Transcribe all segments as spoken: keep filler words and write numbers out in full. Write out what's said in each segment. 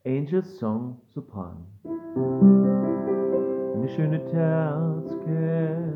Angels Song Sopran. Eine schöne Terzke.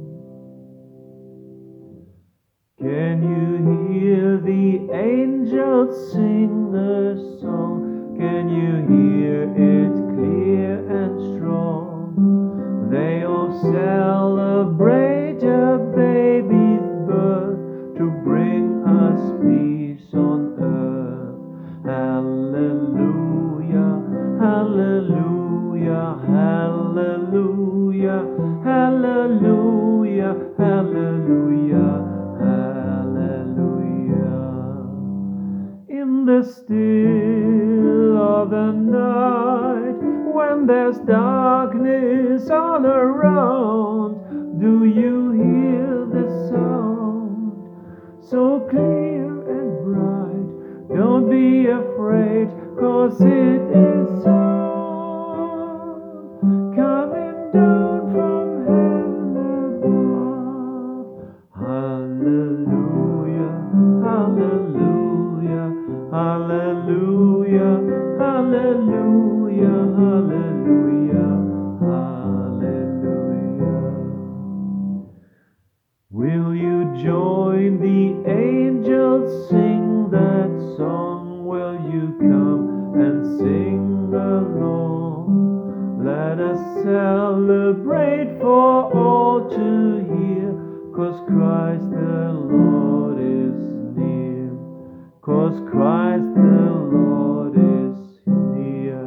Can you hear the angels sing a song? Can you hear it clear and strong? They all celebrate a baby's birth to bring us peace on earth. Hallelujah, hallelujah, hallelujah, hallelujah, hallelujah. In the still of the night, when there's darkness all around, do you hear the sound so clear and bright? Don't be afraid, 'cause it is sound coming down from heaven above. Hallelujah, hallelujah, hallelujah, hallelujah, hallelujah, hallelujah. Will you join the angels sing that song? Will you come and sing along? Let us celebrate for all to hear, 'cause Christ the Lord is near. 'Cause Christ the Lord is near.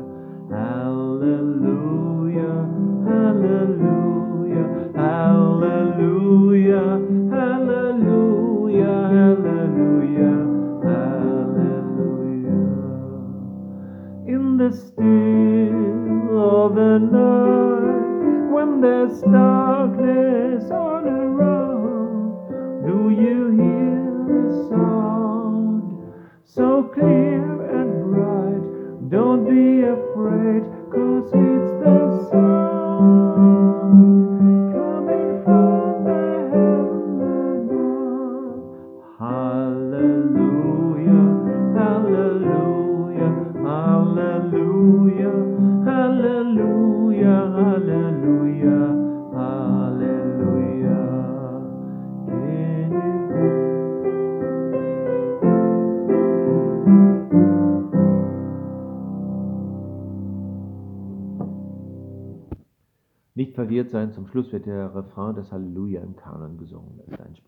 Hallelujah, hallelujah, hallelujah, hallelujah, hallelujah, hallelujah. In the still of the night, when there's darkness all around, do you hear the sound so clear and bright? Don't be afraid, 'cause it's the sound coming from the heaven above. Hallelujah, hallelujah, hallelujah, hallelujah, hallelujah, hallelujah. Can you Nicht verwirrt sein, zum Schluss wird der Refrain des Halleluja im Kanon gesungen. Das ist ein